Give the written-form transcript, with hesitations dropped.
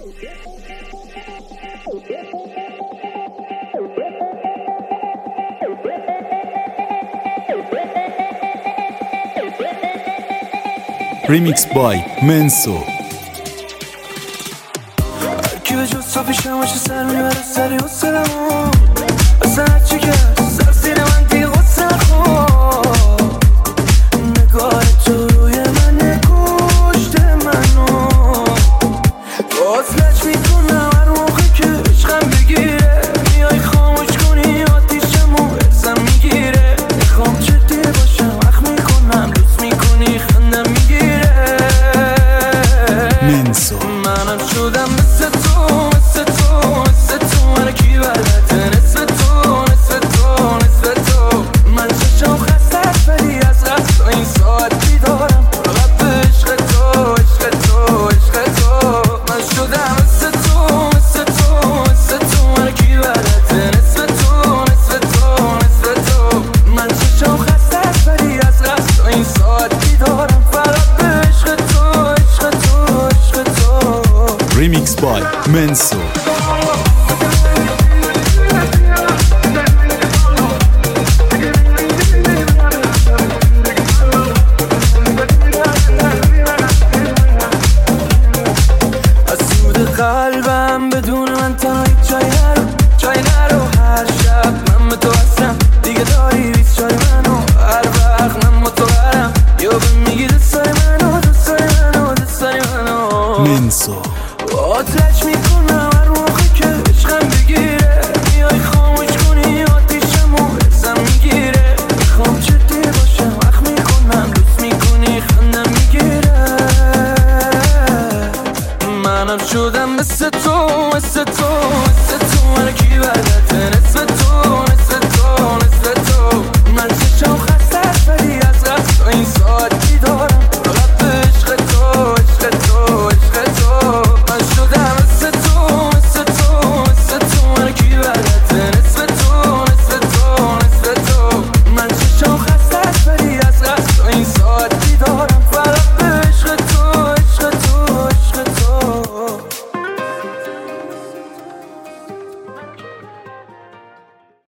Remix by Menso. کی به جز تو پیشم باشه سر میبره سری حسنمو اصلا هرچی که سر سینه من دیگه غصه نخور نگاه تو روی من کشته منو باز لج میکنم هر موقع که عشقم بگیره میای خاموش کنی آتیشمو ازم میگیره میخوام جدی باشم وقت میکنم لوس میکنی خندم میگیره Menso. منم شدم مثل تو مثل تو مثل تو من کی بلده نصف تو نصف تو نصف تو من چشم خسته است ولی از قصد این ساعت بیدارم فقط به عشق تو عشق تو عشق تو من شدم مثل تو مثل تو مثل تو من کی بلده نصف تو نصف تو نصف تو من چشم خسته است ولی از قصد این ساعت بیدارم فقط به عشق تو عشق تو عشق تو Remix by Menso. از سود قلبم بدون من تنها هیچ جای نرو هر شب من به تو هستم دیگه داری بیست جای منو هر وقت من متورم یا به میگی دوستای منو دوستای منو دوستای منو Menso. آتش میکنم هر موقع که عشقم بگیره میای خاموش کنی آتیشمو ازم میگیره میخوام جدی باشم وقت میکنم لوس میکنی خندم میگیره منم شدم مثل تو مثل تو مثل تو من کی بلده نصف تو نصف